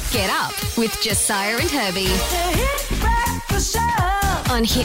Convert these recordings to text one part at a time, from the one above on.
Get up with Josiah and Herbie on Hit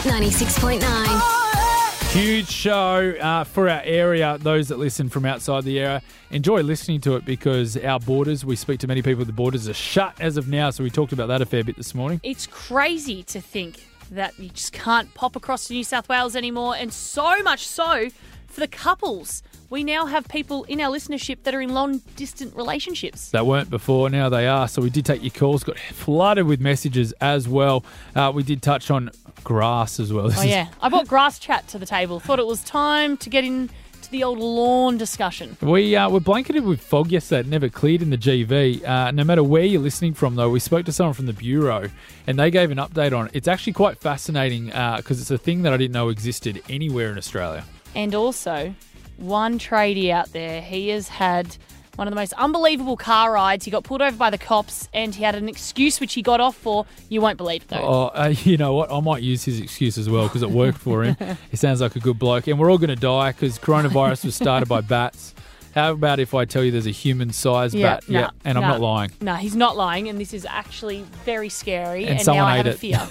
96.9. Huge show for our area. Those that listen from outside the area enjoy listening to it because our borders, we speak to many people, the borders are shut as of now. So we talked about that a fair bit this morning. It's crazy to think that you just can't pop across to New South Wales anymore, and so much so for the couples. We now have people in our listenership that are in long-distance relationships. They weren't before, now they are. So we did take your calls, got flooded with messages as well. We did touch on grass as well. I brought grass chat to the table. Thought it was time to get into the old lawn discussion. We were blanketed with fog yesterday. It never cleared in the GV. No matter where you're listening from, though, we spoke to someone from the Bureau and they gave an update on it. It's actually quite fascinating because it's a thing that I didn't know existed anywhere in Australia. And also, one tradie out there, he has had one of the most unbelievable car rides. He got pulled over by the cops and he had an excuse which he got off for. You won't believe, though. You know what? I might use his excuse as well because it worked for him. He sounds like a good bloke. And we're all going to die because coronavirus was started by bats. How about if I tell you there's a human-sized bat? I'm not lying. No, he's not lying, and this is actually very scary. And someone now I ate have it. a fear.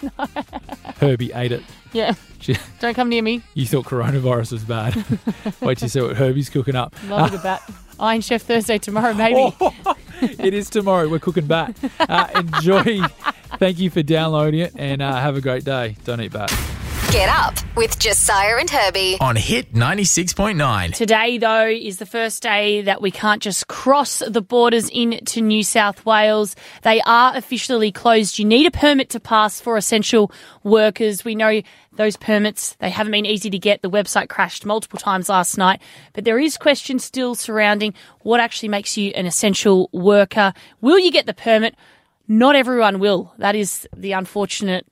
Herbie ate it. Yeah. Don't come near me. You thought coronavirus was bad. Wait till you see what Herbie's cooking up. Love a good bat. Iron Chef Thursday tomorrow, maybe. It is tomorrow. We're cooking bat. Enjoy. Thank you for downloading it, and have a great day. Don't eat bat. Get up with Josiah and Herbie on Hit 96.9. Today, though, is the first day that we can't just cross the borders into New South Wales. They are officially closed. You need a permit to pass for essential workers. We know those permits, they haven't been easy to get. The website crashed multiple times last night. But there is questions still surrounding what actually makes you an essential worker. Will you get the permit? Not everyone will. That is the unfortunate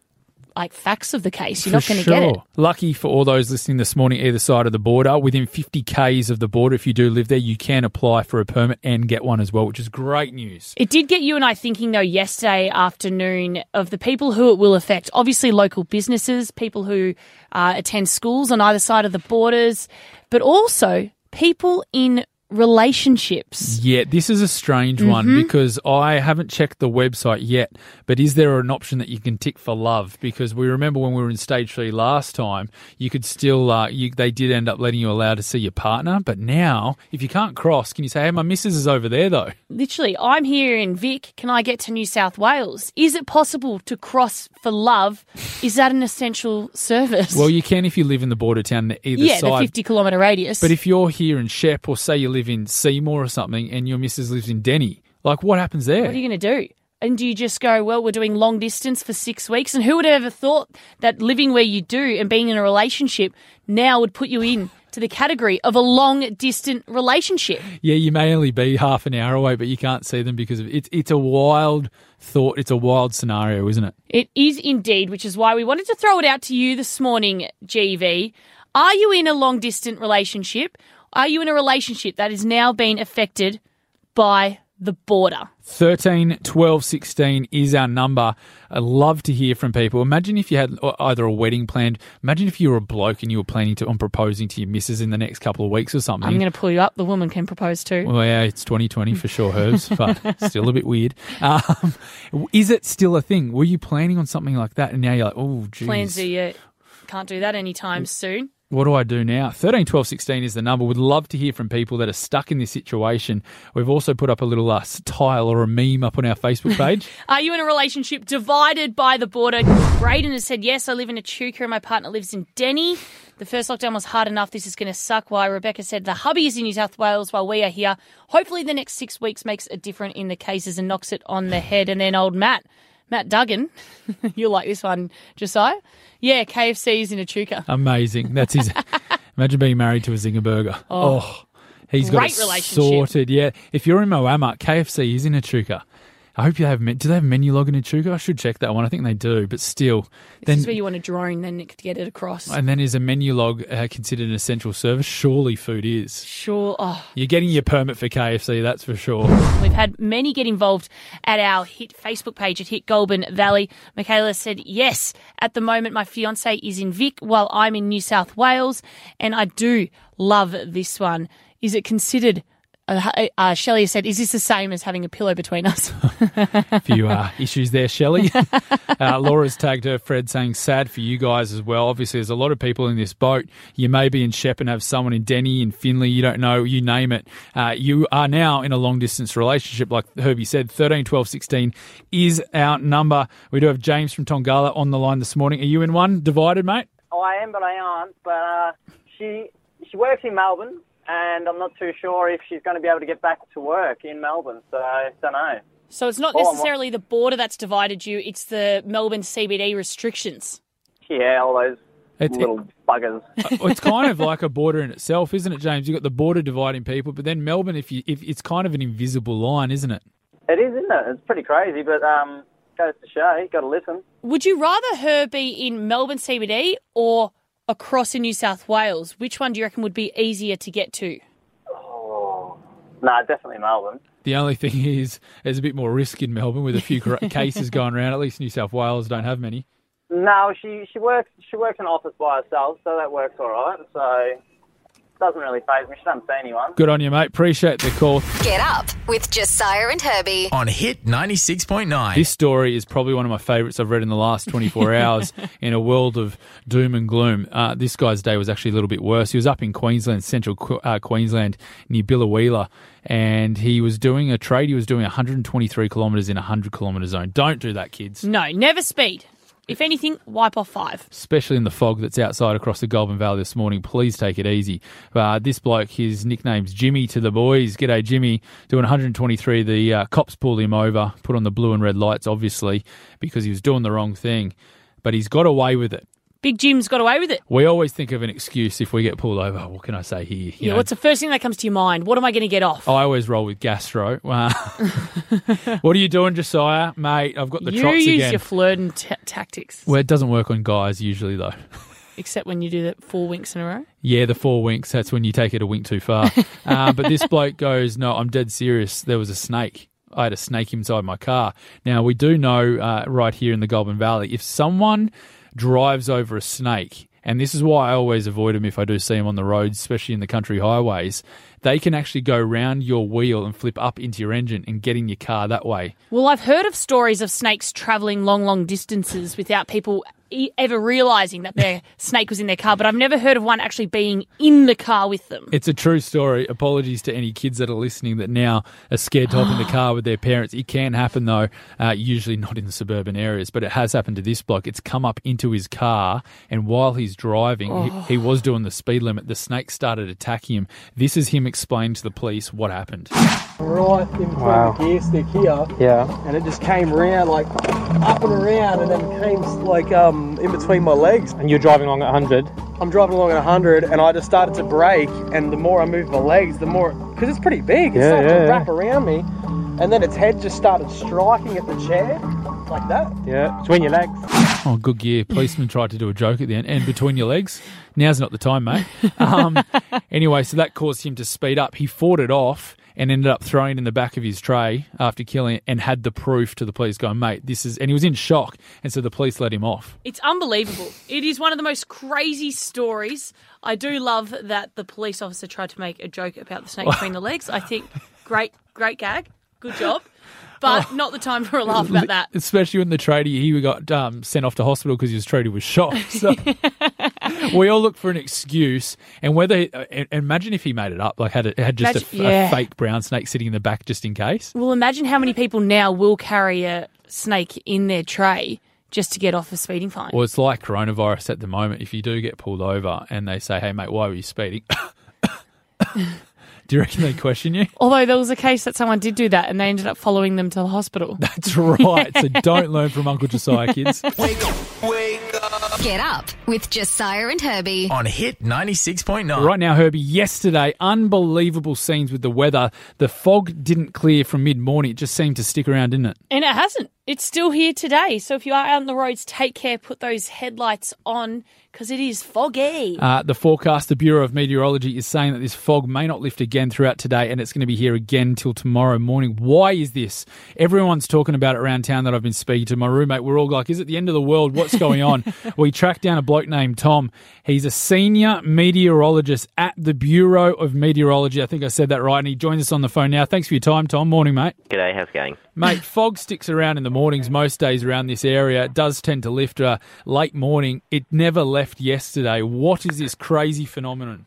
facts of the case. You're not going to get it. Lucky for all those listening this morning, either side of the border, within 50 Ks of the border, if you do live there, you can apply for a permit and get one as well, which is great news. It did get you and I thinking, though, yesterday afternoon of the people who it will affect. Obviously, local businesses, people who attend schools on either side of the borders, but also people in relationships. Yeah, this is a strange one because I haven't checked the website yet, but is there an option that you can tick for love? Because we remember when we were in stage 3 last time, you could still, they did end up letting you allow to see your partner, but now, if you can't cross, can you say, hey, my missus is over there though? Literally, I'm here in Vic, can I get to New South Wales? Is it possible to cross for love? Is that an essential service? Well, you can if you live in the border town either side. Yeah, the 50-kilometre radius. But if you're here in Shep, or say you live in Seymour or something and your missus lives in Denny, what happens there? What are you going to do? And do you just go, well, we're doing long distance for 6 weeks? And who would have ever thought that living where you do and being in a relationship now would put you in to the category of a long-distance relationship? Yeah, you may only be half an hour away, but you can't see them because of it's a wild thought. It's a wild scenario, isn't it? It is indeed, which is why we wanted to throw it out to you this morning, GV. Are you in a long-distance relationship? Are you in a relationship that is now being affected by the border? 13 12 16 is our number. I'd love to hear from people. Imagine if you had either a wedding planned. Imagine if you were a bloke and you were planning on proposing to your missus in the next couple of weeks or something. I'm going to pull you up. The woman can propose too. Well, yeah, it's 2020 for sure, Herbs, but still a bit weird. Is it still a thing? Were you planning on something like that and now you're like, oh, geez. Plans are, can't do that anytime soon. What do I do now? 13 12 16 is the number. Would love to hear from people that are stuck in this situation. We've also put up a little tile or a meme up on our Facebook page. Are you in a relationship divided by the border? Braden has said, yes, I live in Echuca and my partner lives in Denny. The first lockdown was hard enough. This is going to suck. While Rebecca said the hubby is in New South Wales while we are here. Hopefully the next 6 weeks makes a difference in the cases and knocks it on the head. And then old Matt Duggan, you'll like this one, Josiah. Yeah, KFC is in Echuca. Amazing. That's his. Imagine being married to a Zinger Burger. Oh, he's got it sorted. Yeah. If you're in Moama, KFC is in Echuca. I hope you have. Do they have menu log in Echuca? I should check that one. I think they do, but still. This is where you want a drone then to get it across. And then is a menu log considered an essential service? Surely food is. Sure. Oh. You're getting your permit for KFC, that's for sure. We've had many get involved at our Hit Facebook page at Hit Goulburn Valley. Michaela said, yes, at the moment my fiancé is in Vic while I'm in New South Wales, and I do love this one. Is it considered Shelley said, is this the same as having a pillow between us? A few issues there, Shelley. Laura's tagged her, Fred, saying sad for you guys as well. Obviously, there's a lot of people in this boat. You may be in Shep and have someone in Denny, in Finley, you don't know, you name it. You are now in a long-distance relationship, like Herbie said. 13 12 16 is our number. We do have James from Tongala on the line this morning. Are you in one divided, mate? Oh, I am, but I aren't. But she works in Melbourne, and I'm not too sure if she's going to be able to get back to work in Melbourne, so I don't know. So it's not necessarily the border that's divided you, it's the Melbourne CBD restrictions. Yeah, all those little buggers. It's kind of like a border in itself, isn't it, James? You've got the border dividing people, but then Melbourne, if it's kind of an invisible line, isn't it? It is, isn't it? It's pretty crazy, but goes to show, you got to listen. Would you rather her be in Melbourne CBD or across in New South Wales? Which one do you reckon would be easier to get to? Nah, definitely Melbourne. The only thing is, there's a bit more risk in Melbourne with a few cases going around. At least New South Wales don't have many. No, she works in an office by herself, so that works all right. So it doesn't really faze me. She doesn't see anyone. Good on you, mate. Appreciate the call. Get up with Josiah and Herbie. On Hit 96.9. This story is probably one of my favourites I've read in the last 24 hours in a world of doom and gloom. This guy's day was actually a little bit worse. He was up in Queensland, central Queensland, near Biloela, and he was doing a trade. He was doing 123 kilometres in a 100-kilometre zone. Don't do that, kids. No, never speed. If anything, wipe off 5. Especially in the fog that's outside across the Goulburn Valley this morning. Please take it easy. This bloke, his nickname's Jimmy to the boys. G'day, Jimmy. Doing 123. The cops pulled him over, put on the blue and red lights, obviously, because he was doing the wrong thing. But he's got away with it. Big Jim's got away with it. We always think of an excuse if we get pulled over. What can I say here? You know, what's the first thing that comes to your mind? What am I going to get off? I always roll with gastro. What are you doing, Josiah? Mate, I've got the trots again. You use your flirting tactics. Well, it doesn't work on guys usually, though. Except when you do the 4 winks in a row? Yeah, the 4 winks. That's when you take it a wink too far. But this bloke goes, no, I'm dead serious. There was a snake. I had a snake inside my car. Now, we do know right here in the Goulburn Valley, if someone drives over a snake, and this is why I always avoid them if I do see them on the roads, especially in the country highways, they can actually go round your wheel and flip up into your engine and get in your car that way. Well, I've heard of stories of snakes travelling long, long distances without people ever realising that their snake was in their car, but I've never heard of one actually being in the car with them. It's a true story. Apologies to any kids that are listening that now are scared to hop in the car with their parents. It can happen, though, usually not in the suburban areas, but it has happened to this bloke. It's come up into his car, and while he's driving, he was doing the speed limit. The snake started attacking him. This is him explaining to the police what happened. Right in front of the gear stick here. Yeah. And it just came round, like, up and around, and then came, like, in between my legs. And you're driving along at 100? I'm driving along at 100, and I just started to brake, and the more I moved my legs, the more... Because it's pretty big. It started to wrap around me, and then its head just started striking at the chair, like that. Yeah, between your legs. Oh, good gear. Policeman tried to do a joke at the end. And between your legs? Now's not the time, mate. Anyway, so that caused him to speed up. He fought it off and ended up throwing it in the back of his tray after killing it, and had the proof to the police going, mate, this is... And he was in shock, and so the police let him off. It's unbelievable. It is one of the most crazy stories. I do love that the police officer tried to make a joke about the snake between the legs. I think great gag. Good job. But not the time for a laugh about that. Especially when the tradie, he got sent off to hospital because his tradie was shot. So we all look for an excuse. And imagine if he made it up, like had just a fake brown snake sitting in the back just in case. Well, imagine how many people now will carry a snake in their tray just to get off a speeding fine. Well, it's like coronavirus at the moment. If you do get pulled over and they say, hey, mate, why were you speeding? Do you reckon they question you? Although there was a case that someone did do that and they ended up following them to the hospital. That's right. So don't learn from Uncle Josiah, kids. Wake up. Get up with Josiah and Herbie. On Hit 96.9. Right now, Herbie, yesterday, unbelievable scenes with the weather. The fog didn't clear from mid-morning. It just seemed to stick around, didn't it? And it hasn't. It's still here today. So if you are out on the roads, take care, put those headlights on because it is foggy. The forecast, the Bureau of Meteorology is saying that this fog may not lift again throughout today and it's going to be here again till tomorrow morning. Why is this? Everyone's talking about it around town that I've been speaking to. My roommate, we're all like, is it the end of the world? What's going on? We tracked down a bloke named Tom. He's a senior meteorologist at the Bureau of Meteorology. I think I said that right. And he joins us on the phone now. Thanks for your time, Tom. Morning, mate. G'day, how's it going? Mate, fog sticks around in the mornings most days around this area. It does tend to lift late morning. It never left yesterday. What is this crazy phenomenon?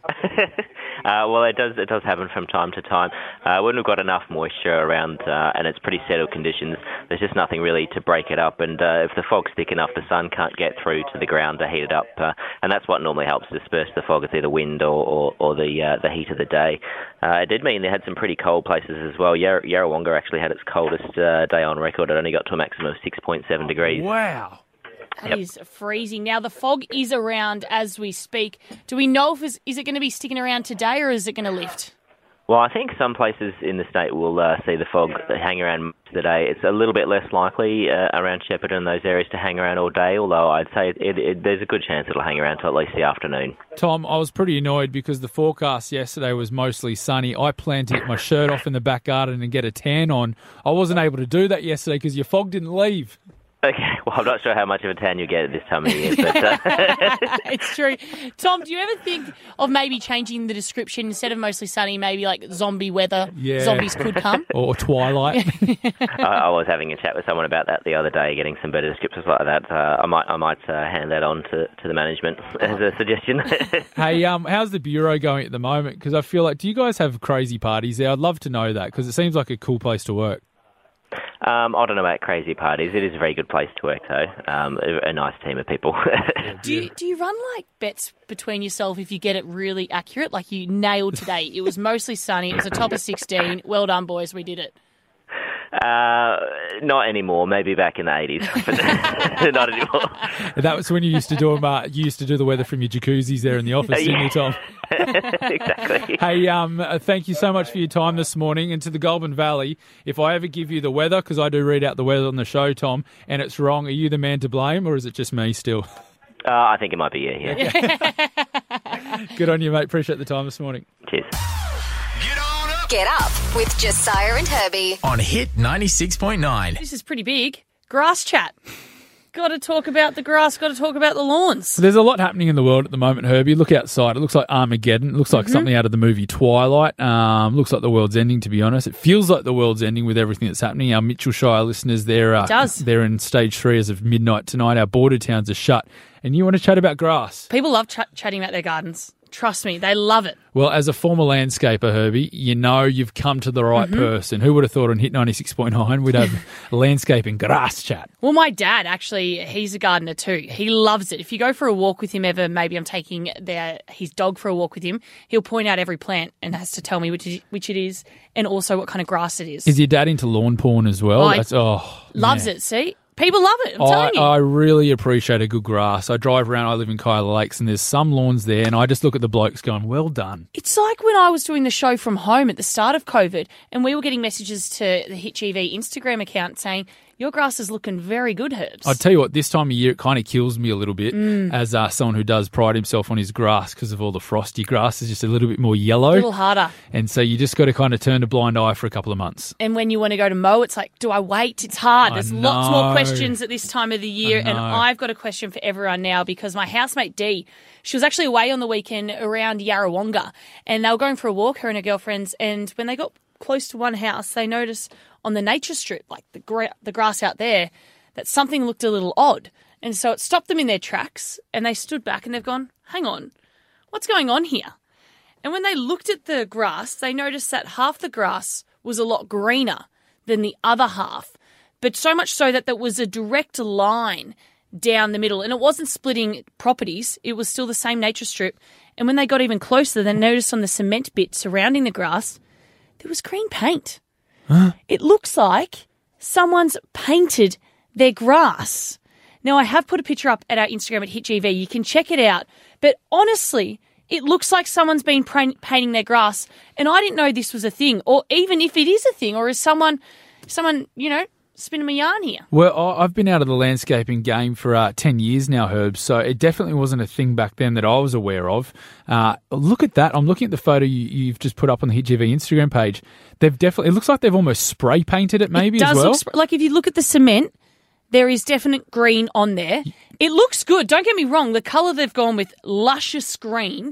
Well, it does happen from time to time. When we've got enough moisture around and it's pretty settled conditions, there's just nothing really to break it up. And if the fog's thick enough, the sun can't get through to the ground to heat it up. And that's what normally helps disperse the fog. It's either wind or the heat of the day. It did mean they had some pretty cold places as well. Yarrawonga actually had its coldest day on record. It only got to a maximum of 6.7 degrees. Wow. That is freezing. Now, the fog is around as we speak. Do we know is it going to be sticking around today or is it going to lift? Well, I think some places in the state will see the fog hang around most of the day. It's a little bit less likely around Shepparton and those areas to hang around all day, although I'd say there's a good chance it'll hang around till at least the afternoon. Tom, I was pretty annoyed because the forecast yesterday was mostly sunny. I planned to get my shirt off in the back garden and get a tan on. I wasn't able to do that yesterday because your fog didn't leave. Okay, well, I'm not sure how much of a tan you get at this time of year, but... It's true. Tom, do you ever think of maybe changing the description instead of mostly sunny, maybe like zombie weather, zombies could come? Or twilight. I was having a chat with someone about that the other day, getting some better descriptors like that. I might hand that on to the management as a suggestion. Hey, how's the Bureau going at the moment? Because I feel like, do you guys have crazy parties there? I'd love to know that because it seems like a cool place to work. I don't know about crazy parties. It is a very good place to work, though. A nice team of people. Do you run like bets between yourself if you get it really accurate? Like you nailed today. It was mostly sunny. It was a top of 16. Well done, boys. We did it. Not anymore. Maybe back in the 80s, but not anymore. That was when you used to do them. You used to do the weather from your jacuzzis there in the office, didn't you, Tom? Exactly. Hey, thank you so much for your time this morning. And to the Goulburn Valley, if I ever give you the weather, because I do read out the weather on the show, Tom, and it's wrong, are you the man to blame, or is it just me still? I think it might be you. Yeah. Good on you, mate. Appreciate the time this morning. Cheers. Get up with Josiah and Herbie. On Hit 96.9. This is pretty big. Grass chat. Got to talk about the grass, got to talk about the lawns. So there's a lot happening in the world at the moment, Herbie. Look outside. It looks like Armageddon. It looks like something out of the movie Twilight. Looks like the world's ending, to be honest. It feels like the world's ending with everything that's happening. Our Mitchell Shire listeners, they're in stage 3 as of midnight tonight. Our border towns are shut. And you want to chat about grass? People love chatting about their gardens. Trust me, they love it. Well, as a former landscaper, Herbie, you know you've come to the right person. Who would have thought on Hit 96.9 we'd have landscaping grass chat? Well, my dad, actually, he's a gardener too. He loves it. If you go for a walk with him ever, maybe I'm taking his dog for a walk with him, he'll point out every plant and has to tell me which it is and also what kind of grass it is. Is your dad into lawn porn as well? Loves it, see? People love it, I'm telling you. I really appreciate a good grass. I drive around, I live in Kyla Lakes, and there's some lawns there, and I just look at the blokes going, well done. It's like when I was doing the show from home at the start of COVID, and we were getting messages to the Hit TV Instagram account saying, your grass is looking very good, Herbs. I'll tell you what, this time of year it kind of kills me a little bit as someone who does pride himself on his grass because of all the frosty grass is just a little bit more yellow. A little harder. And so you just got to kind of turn a blind eye for a couple of months. And when you want to go to mow, it's like, do I wait? It's hard. There's lots more questions at this time of the year. And I've got a question for everyone now because my housemate Dee, she was actually away on the weekend around Yarrawonga and they were going for a walk, her and her girlfriends, and when they got close to one house, they noticed on the nature strip, like the grass out there, that something looked a little odd. And so it stopped them in their tracks and they stood back and they've gone, hang on, what's going on here? And when they looked at the grass, they noticed that half the grass was a lot greener than the other half, but so much so that there was a direct line down the middle and it wasn't splitting properties. It was still the same nature strip. And when they got even closer, they noticed on the cement bit surrounding the grass, there was green paint. Huh? It looks like someone's painted their grass. Now, I have put a picture up at our Instagram at HitGV. You can check it out. But honestly, it looks like someone's been painting their grass. And I didn't know this was a thing, or even if it is a thing, or is someone, spinning my yarn here. Well, I've been out of the landscaping game for 10 years now, Herb, so it definitely wasn't a thing back then that I was aware of. Look at that. I'm looking at the photo you've just put up on the HitGV Instagram page. They've definitely, it looks like they've almost spray painted it maybe as well. Like if you look at the cement, there is definite green on there. It looks good. Don't get me wrong. The colour they've gone with, luscious green,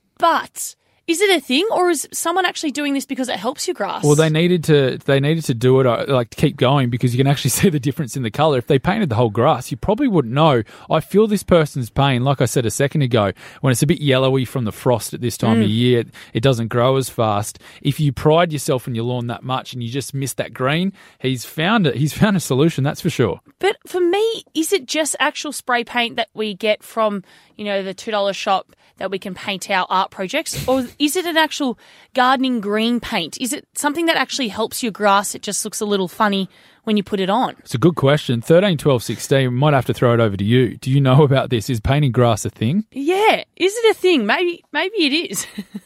but is it a thing, or is someone actually doing this because it helps your grass? Well, they needed to do it, like, to keep going, because you can actually see the difference in the colour. If they painted the whole grass, you probably wouldn't know. I feel this person's pain, like I said a second ago, when it's a bit yellowy from the frost at this time of year, it doesn't grow as fast. If you pride yourself in your lawn that much and you just miss that green, he's found it. He's found a solution, that's for sure. But for me, is it just actual spray paint that we get from, the $2 shop that we can paint our art projects? Or is it an actual gardening green paint? Is it something that actually helps your grass? It just looks a little funny when you put it on. It's a good question. 13, 12, 16, might have to throw it over to you. Do you know about this? Is painting grass a thing? Yeah. Is it a thing? Maybe it is.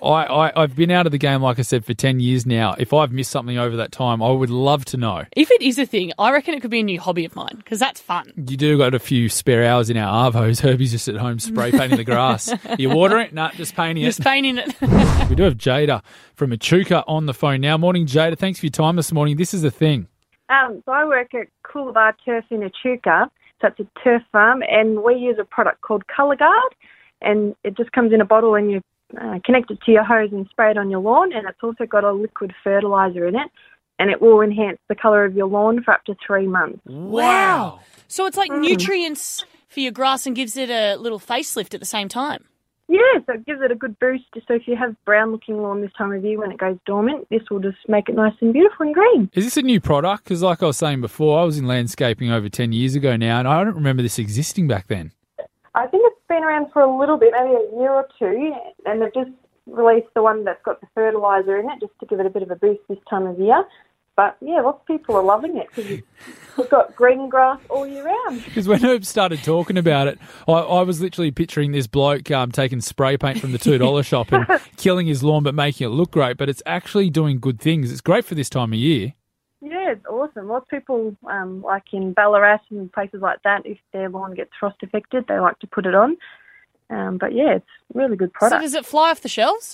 I've been out of the game, like I said, for 10 years now. If I've missed something over that time, I would love to know. If it is a thing, I reckon it could be a new hobby of mine, because that's fun. You do got a few spare hours in our Arvos. Herbie's just at home spray painting the grass. You watering it? Nah, just painting it. Just painting it. We do have Jada from Echuca on the phone now. Morning, Jada. Thanks for your time this morning. This is the thing. So I work at Coolabah Turf in Echuca, so it's a turf farm, and we use a product called Colour Guard, and it just comes in a bottle and you connect it to your hose and spray it on your lawn, and it's also got a liquid fertiliser in it, and it will enhance the colour of your lawn for up to 3 months. Wow. So it's like nutrients for your grass and gives it a little facelift at the same time. Yeah, so it gives it a good boost. So if you have brown-looking lawn this time of year when it goes dormant, this will just make it nice and beautiful and green. Is this a new product? Because like I was saying before, I was in landscaping over 10 years ago now, and I don't remember this existing back then. I think it's been around for a little bit, maybe a year or two, and they've just released the one that's got the fertiliser in it just to give it a bit of a boost this time of year. But, yeah, lots of people are loving it because we've got green grass all year round. Because when Herb started talking about it, I was literally picturing this bloke taking spray paint from the $2 shop and killing his lawn but making it look great. But it's actually doing good things. It's great for this time of year. Yeah, it's awesome. Lots of people, like in Ballarat and places like that, if their lawn gets frost affected, they like to put it on. But, yeah, it's a really good product. So does it fly off the shelves?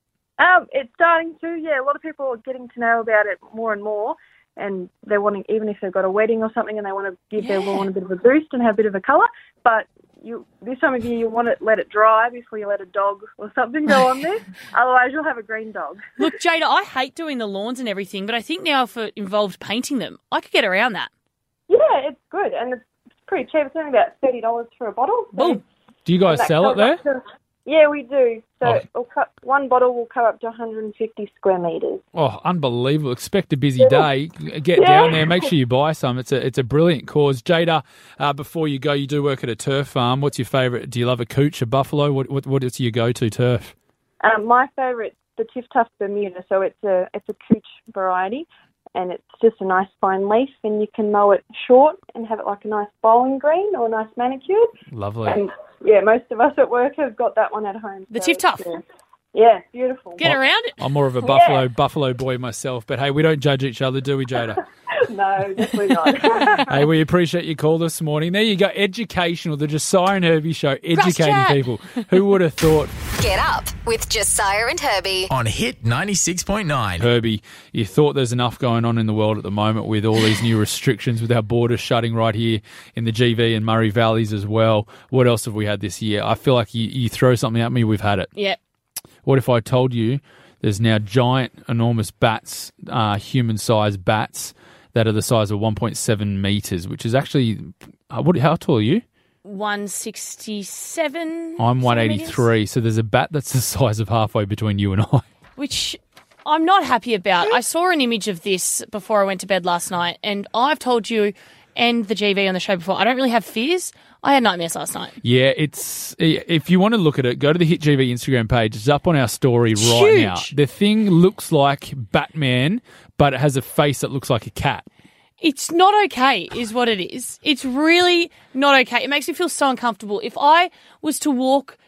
It's starting to, yeah. A lot of people are getting to know about it more and more, and they're wanting, even if they've got a wedding or something and they want to give their lawn a bit of a boost and have a bit of a colour. But this time of year, you want to let it dry before you let a dog or something go on there. Otherwise, you'll have a green dog. Look, Jada, I hate doing the lawns and everything, but I think now if it involved painting them, I could get around that. Yeah, it's good, and it's pretty cheap. It's only about $30 for a bottle. So do you guys sell it there? Yeah, we do. So one bottle will cover up to 150 square metres. Oh, unbelievable. Expect a busy day. Get down there. Make sure you buy some. It's a brilliant cause. Jada, before you go, you do work at a turf farm. What's your favourite? Do you love a cooch, a buffalo? What is your go-to turf? My favourite, the Tiff Tuff Bermuda. So it's a cooch variety, and it's just a nice fine leaf, and you can mow it short and have it like a nice bowling green or a nice manicured. Lovely. And yeah, most of us at work have got that one at home. The Tiff Tuff. Yeah, beautiful. Get around it. I'm more of a buffalo boy myself, but hey, we don't judge each other, do we, Jada? No, definitely not. Hey, we appreciate your call this morning. There you go, educational, the Josiah and Herbie show, educating people. Who would have thought? Get up with Josiah and Herbie. On Hit 96.9. Herbie, you thought there's enough going on in the world at the moment with all these new restrictions, with our borders shutting right here in the GV and Murray Valleys as well. What else have we had this year? I feel like you throw something at me, we've had it. Yep. What if I told you there's now giant, enormous bats, human-sized bats, that are the size of 1.7 metres, which is actually, how tall are you? 167. I'm 183, so there's a bat that's the size of halfway between you and I. Which I'm not happy about. I saw an image of this before I went to bed last night, and I've told you and the GV on the show before, I don't really have fears. I had nightmares last night. Yeah, if you want to look at it, go to the Hit GV Instagram page. It's up on our story right now. The thing looks like Batman, but it has a face that looks like a cat. It's not okay, is what it is. It's really not okay. It makes me feel so uncomfortable. If I was to walk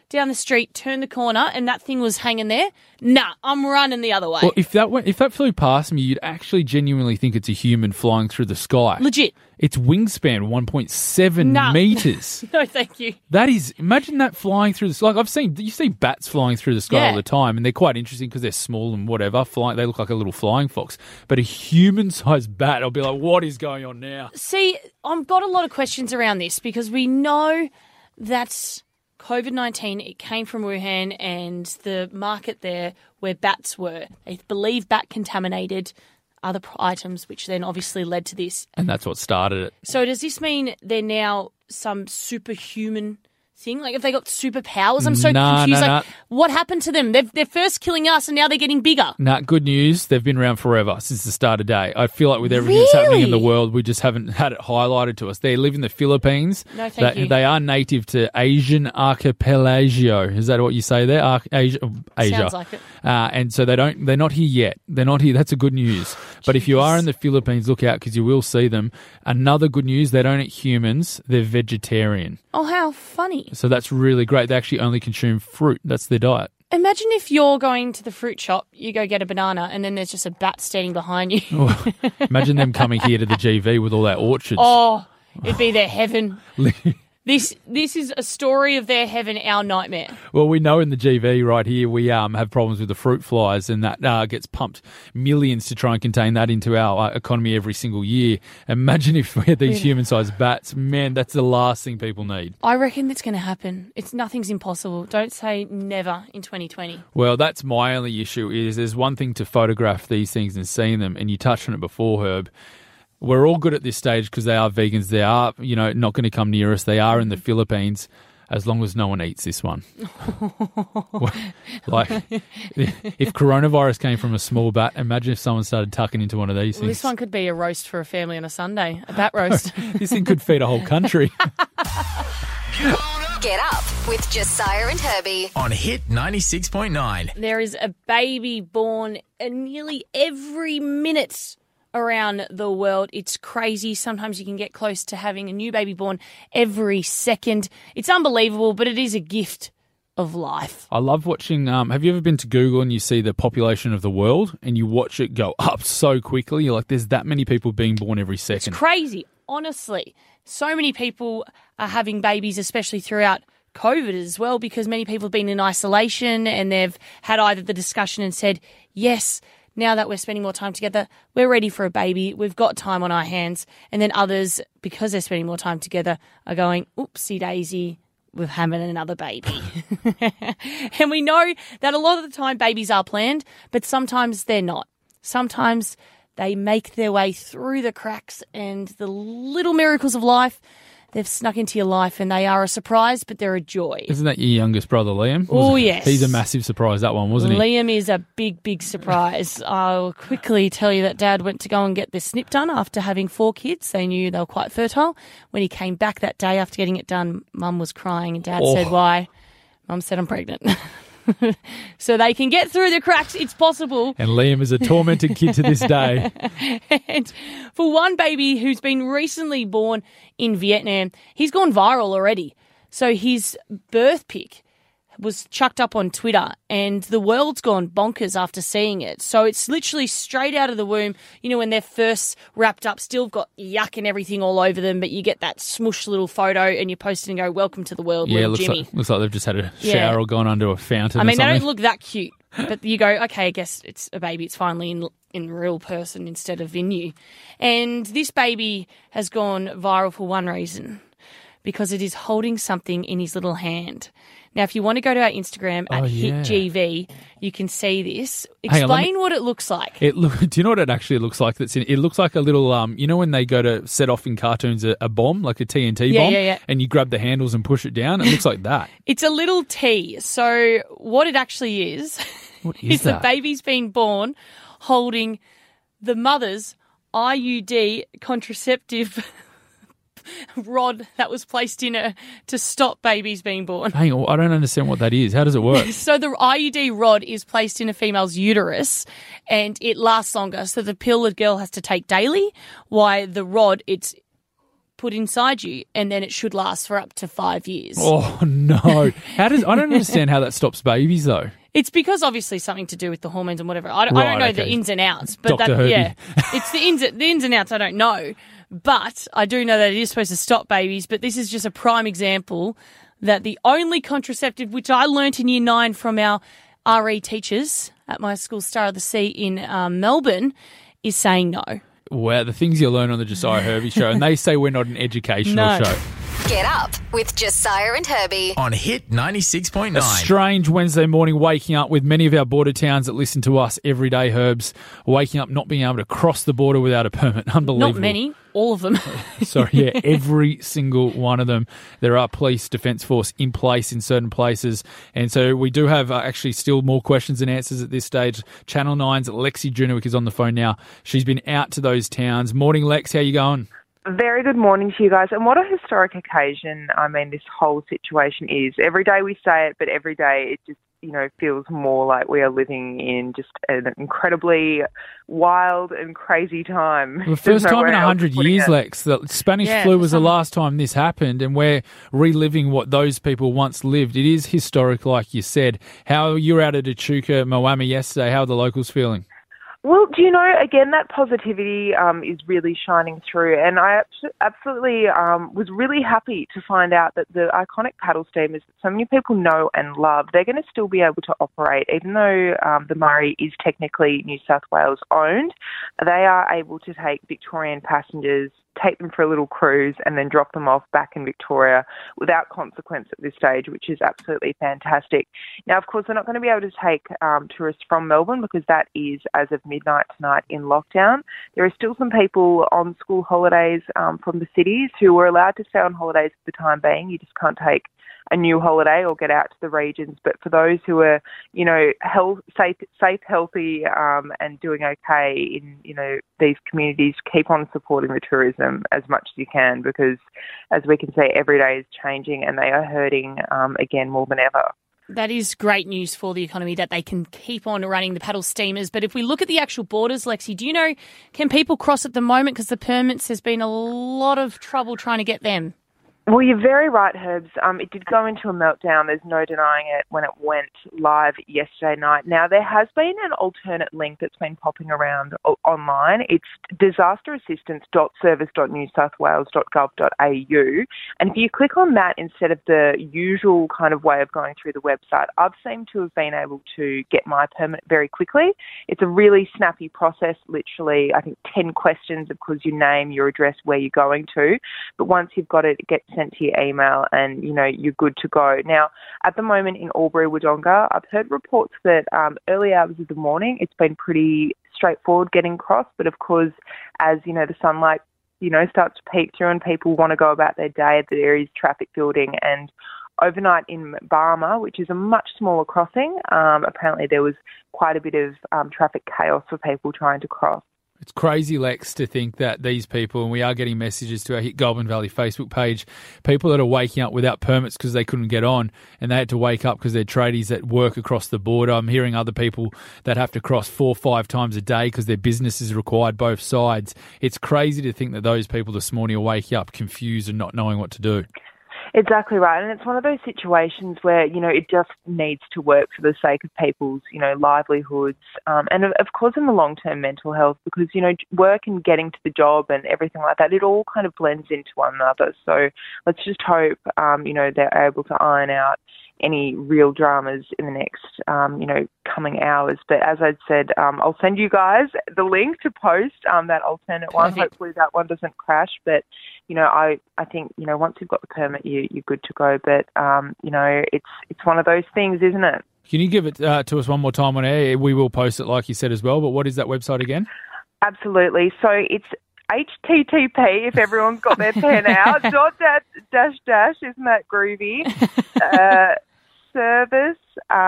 down the street, turned the corner, and that thing was hanging there. Nah, I'm running the other way. Well, if that flew past me, you'd actually genuinely think it's a human flying through the sky. Legit. Its wingspan 1.7 meters. No, thank you. That is, imagine that flying through the sky. Like you see bats flying through the sky all the time, and they're quite interesting because they're small and whatever. They look like a little flying fox. But a human-sized bat, I'll be like, what is going on now? See, I've got a lot of questions around this because we know that COVID-19, it came from Wuhan and the market there where bats were. They believe bat contaminated other items, which then obviously led to this. And that's what started it. So does this mean they're now some superhuman thing? Like, have they got superpowers? I'm so confused. What happened to them? They're first killing us and now they're getting bigger. Good news. They've been around forever, since the start of day. I feel like with everything that's happening in the world, we just haven't had it highlighted to us. They live in the Philippines. No, thank you. They are native to Asian archipelago. Is that what you say there? Asia. Sounds like it. And so they're not here yet. They're not here. That's a good news. But if you are in the Philippines, look out because you will see them. Another good news, they don't eat humans. They're vegetarian. Oh, how funny. So that's really great. They actually only consume fruit. That's their diet. Imagine if you're going to the fruit shop, you go get a banana, and then there's just a bat standing behind you. Imagine them coming here to the GV with all their orchards. Oh, it'd be their heaven. This is a story of their heaven, our nightmare. Well, we know in the GV right here we have problems with the fruit flies, and that gets pumped millions to try and contain that into our economy every single year. Imagine if we had these human-sized bats. Man, that's the last thing people need. I reckon that's going to happen. Nothing's impossible. Don't say never in 2020. Well, that's my only issue is there's one thing to photograph these things and seeing them, and you touched on it before, Herb. We're all good at this stage because they are vegans. They are, not going to come near us. They are in the Philippines, as long as no one eats this one. Like, if coronavirus came from a small bat, imagine if someone started tucking into one of these things. This one could be a roast for a family on a Sunday, a bat roast. This thing could feed a whole country. Get up with Josiah and Herbie. On Hit 96.9. There is a baby born nearly every minute around the world. It's crazy. Sometimes you can get close to having a new baby born every second. It's unbelievable, but it is a gift of life. I love watching. Have you ever been to Google and you see the population of the world and you watch it go up so quickly? You're like, there's that many people being born every second. It's crazy. Honestly, so many people are having babies, especially throughout COVID as well, because many people have been in isolation and they've had either the discussion and said, yes, now that we're spending more time together, we're ready for a baby. We've got time on our hands. And then others, because they're spending more time together, are going, oopsie daisy, we're having another baby. And we know that a lot of the time babies are planned, but sometimes they're not. Sometimes they make their way through the cracks and the little miracles of life, they've snuck into your life and they are a surprise, but they're a joy. Isn't that your youngest brother, Liam? Oh, yes. He's a massive surprise, that one, wasn't he? Liam is a big, big surprise. I'll quickly tell you that Dad went to go and get the snip done after having 4 kids. They knew they were quite fertile. When he came back that day after getting it done, Mum was crying and Dad said, why? Mum said, I'm pregnant. So they can get through the cracks. It's possible. And Liam is a tormented kid to this day. And for one baby who's been recently born in Vietnam, he's gone viral already. So his birth pic was chucked up on Twitter and the world's gone bonkers after seeing it. So it's literally straight out of the womb. You know, when they're first wrapped up, still got yuck and everything all over them, but you get that smush little photo and you post it and go, welcome to the world, little Jimmy. Looks like they've just had a shower or gone under a fountain. I mean, or something. they don't look that cute, but you go, okay, I guess it's a baby. It's finally in real person instead of in you. And this baby has gone viral for one reason, because it is holding something in his little hand. Now, if you want to go to our Instagram at HitGV, you can see this. Explain what it looks like. Do you know what it actually looks like? It looks like a little, you know when they go to set off in cartoons a bomb, like a TNT bomb, and you grab the handles and push it down? It looks like that. It's a little T. So what it actually is, is the baby's been born holding the mother's IUD contraceptive rod that was placed in her to stop babies being born. Hang on, I don't understand what that is. How does it work? So the IUD rod is placed in a female's uterus and it lasts longer. So the pill the girl has to take daily, while the rod, it's put inside you, and then it should last for up to 5 years. Oh, no. I don't understand how that stops babies, though. It's because obviously something to do with the hormones and whatever. I don't know the ins and outs. But Dr. Herbie. Yeah, it's the ins and outs I don't know. But I do know that it is supposed to stop babies. But this is just a prime example that the only contraceptive, which I learnt in Year 9 from our RE teachers at my school, Star of the Sea in Melbourne, is saying no. Wow, the things you learn on the Josiah Herbie show, and they say we're not an educational show. Get up with Josiah and Herbie. On Hit 96.9. A strange Wednesday morning waking up with many of our border towns that listen to us every day, Herbs, waking up not being able to cross the border without a permit. Unbelievable. Not many, all of them. Sorry, yeah, every single one of them. There are police defence force in place in certain places. And so we do have actually still more questions and answers at this stage. Channel 9's Lexi Junowick is on the phone now. She's been out to those towns. Morning, Lex. How you going? Very good morning to you guys. And what a historic occasion, this whole situation is. Every day we say it, but every day it just, feels more like we are living in just an incredibly wild and crazy time. The first time in 100 years, Lex. The Spanish flu was the last time this happened, and we're reliving what those people once lived. It is historic, like you said. How you were out at Echuca, Moama yesterday. How are the locals feeling? Well, do you know, again, that positivity is really shining through. And I absolutely was really happy to find out that the iconic paddle steamers that so many people know and love, they're going to still be able to operate. Even though the Murray is technically New South Wales owned, they are able to take Victorian passengers, take them for a little cruise and then drop them off back in Victoria without consequence at this stage, which is absolutely fantastic. Now, of course, they're not going to be able to take tourists from Melbourne because that is, as of midnight tonight, in lockdown. There are still some people on school holidays from the cities who were allowed to stay on holidays for the time being. You just can't take a new holiday or get out to the regions. But for those who are, safe, healthy, and doing okay in, these communities, keep on supporting the tourism as much as you can because, as we can see, every day is changing and they are hurting again more than ever. That is great news for the economy that they can keep on running the paddle steamers. But if we look at the actual borders, Lexi, do you know, can people cross at the moment? Because the permits, there's been a lot of trouble trying to get them. Well, you're very right, Herbs. It did go into a meltdown. There's no denying it when it went live yesterday night. Now, there has been an alternate link that's been popping around online. It's disasterassistance.service.newsouthwales.gov.au. And if you click on that instead of the usual kind of way of going through the website, I've seemed to have been able to get my permit very quickly. It's a really snappy process, literally, I think 10 questions, of course, your name, your address, where you're going to. But once you've got it, it gets sent to your email and, you're good to go. Now, at the moment in Albury-Wodonga, I've heard reports that early hours of the morning, it's been pretty straightforward getting across. But of course, as, the sunlight, starts to peek through and people want to go about their day, there is traffic building. And overnight in Barma, which is a much smaller crossing, apparently there was quite a bit of traffic chaos for people trying to cross. It's crazy, Lex, to think that these people, and we are getting messages to our Hit Goulburn Valley Facebook page, people that are waking up without permits because they couldn't get on and they had to wake up because they're tradies that work across the border. I'm hearing other people that have to cross 4 or 5 times a day because their business is required both sides. It's crazy to think that those people this morning are waking up confused and not knowing what to do. Exactly right. And it's one of those situations where, it just needs to work for the sake of people's, livelihoods. And of course in the long-term mental health because, work and getting to the job and everything like that, it all kind of blends into one another. So let's just hope, they're able to iron out any real dramas in the next, coming hours. But as I'd said, I'll send you guys the link to post that alternate one. Hopefully that one doesn't crash. But, I think, once you've got the permit, you're good to go. But, it's one of those things, isn't it? Can you give it to us one more time on air? We will post it like you said as well. But what is that website again? Absolutely. So it's HTTP, if everyone's got their pen out, dash, isn't that groovy? Service,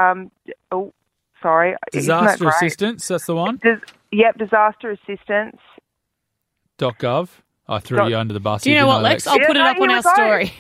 Disaster Assistance, that's the one? Disaster Assistance. .gov. I threw you under the bus. Do you know what, Lex? I'll put it up on our story.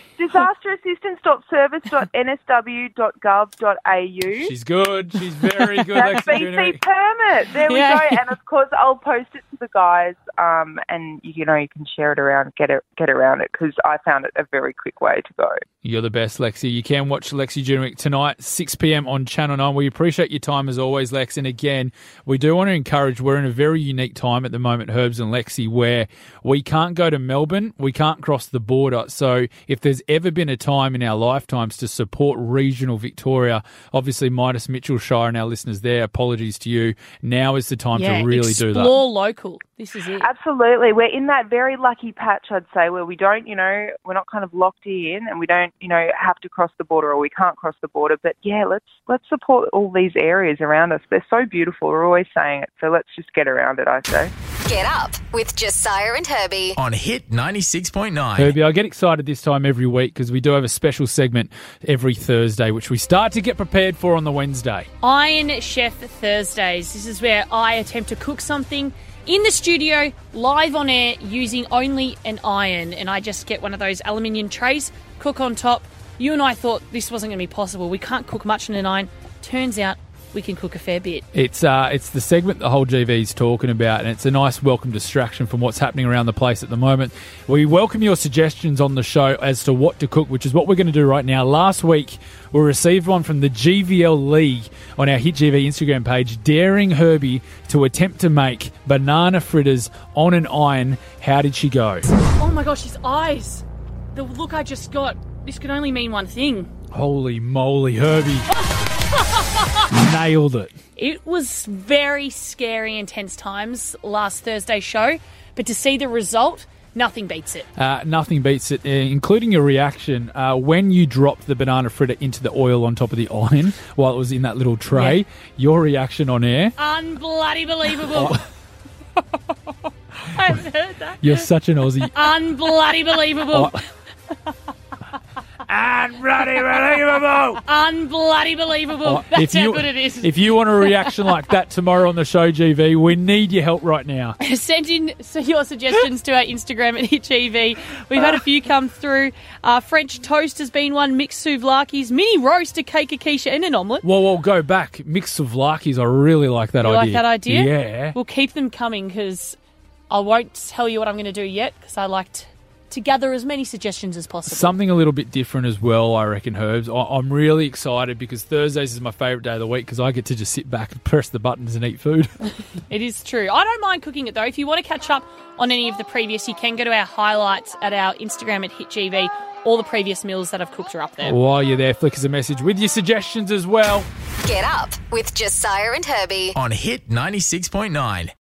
Disasterassistance.service.nsw.gov.au. She's good. She's very good. That's BC permit. it. There we Yeah. go. And of course, I'll post it to the guys, and you can share it around, get around it, because I found it a very quick way to go. You're the best, Lexi. You can watch Lexi Junick tonight, 6 p.m. on Channel 9. We appreciate your time as always, Lex. And again, we do want to encourage, we're in a very unique time at the moment, Herbs and Lexi, where we can't go to Melbourne, we can't cross the border. So if there's ever been a time in our lifetimes to support regional Victoria, obviously minus Mitchell Shire and our listeners there, apologies to you. Now is the time to really do that. Explore local. This is it. Absolutely. We're in that very lucky patch, I'd say, where we don't, we're not kind of locked in, and we don't, have to cross the border, or we can't cross the border. But yeah, let's support all these areas around us. They're so beautiful. We're always saying it. So let's just get around it, I say. Get up with Josiah and Herbie. On Hit 96.9. Herbie, I get excited this time every week because we do have a special segment every Thursday, which we start to get prepared for on the Wednesday. Iron Chef Thursdays. This is where I attempt to cook something in the studio, live on air, using only an iron. And I just get one of those aluminium trays, cook on top. You and I thought this wasn't going to be possible. We can't cook much in an iron. Turns out we can cook a fair bit. It's the segment the whole GV's talking about, and it's a nice welcome distraction from what's happening around the place at the moment. We welcome your suggestions on the show as to what to cook, which is what we're going to do right now. Last week, we received one from the GVL League on our Hit GV Instagram page, daring Herbie to attempt to make banana fritters on an iron. How did she go? Oh my gosh, his eyes. The look I just got. This could only mean one thing. Holy moly, Herbie. Nailed it. It was very scary, intense times last Thursday show, but to see the result, nothing beats it. Nothing beats it, including your reaction when you dropped the banana fritter into the oil on top of the iron while it was in that little tray. Yeah. Your reaction on air. Unbloody believable. I haven't heard that. You're such an Aussie. Unbloody believable. Unbloody believable. Unbloody believable. That's how good it is. If you want a reaction like that tomorrow on the show, GV, we need your help right now. Send in your suggestions to our Instagram at HitGV. We've had a few come through. French toast has been one, mixed souvlaki's, mini roast, a cake, a quiche, and an omelette. Well, go back. Mixed souvlaki's, I really like that idea. You like that idea? Yeah. We'll keep them coming because I won't tell you what I'm going to do yet because I liked to gather as many suggestions as possible. Something a little bit different as well, I reckon, Herbs. I'm really excited because Thursdays is my favourite day of the week because I get to just sit back and press the buttons and eat food. It is true. I don't mind cooking it, though. If you want to catch up on any of the previous, you can go to our highlights at our Instagram at HitGV. All the previous meals that I've cooked are up there. While you're there, flick us a message with your suggestions as well. Get up with Josiah and Herbie. On Hit 96.9.